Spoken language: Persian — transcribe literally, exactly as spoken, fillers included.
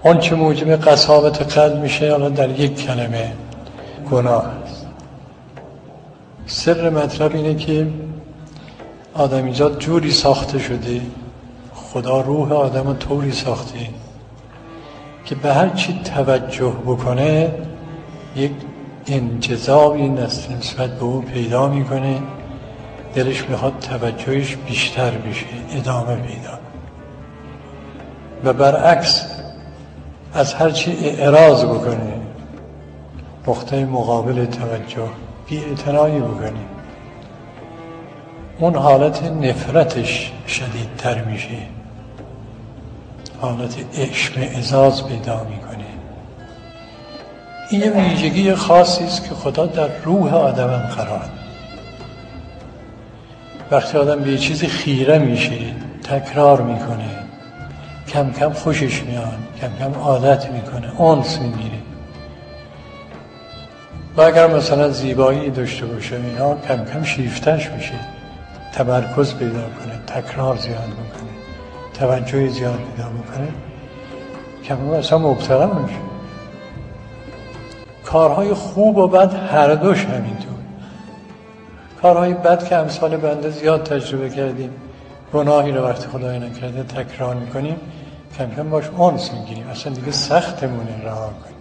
اون چه موجب قساوت قلب میشه حالا در یک کلمه گناه است. سر مطلب اینه که آدمیزاد جوری ساخته شده، خدا روح آدم رو طوری ساخته که به هر چی توجه بکنه یک انجذابی نسبت به او پیدا میکنه، دلش میخواد توجهش بیشتر بشه، ادامه پیدا. و برعکس از هر چی اعراض بکنه، نقطه مقابل توجه بی‌اعتنایی بکنه، اون حالت نفرتش شدیدتر میشه، حالت اشمئزاز پیدا میکنه. این یه ویژگی خاصی است که خدا در روح آدم هم قرار. وقتی آدم به یه چیزی خیره میشه، تکرار میکنه، کم کم خوشش میاد، کم کم عادت میکنه، انس میگیره. و اگر مثلا زیبایی داشته باشه اینا، کم کم شیفتش میشه، تمرکز پیدا کنه، تکرار زیاد بکنه، توجه زیاد پیدا بکنه، کم کم اصلا مبتلا میشه. کارهای خوب و بد هر دوش همینطور. کارهای بد که امثال بنده زیاد تجربه کردیم، گناهی رو وقتی خدای نکرده تکرار میکنیم، کم کم باش انس میگیریم، اصلا دیگه سختمونه رها کنیم.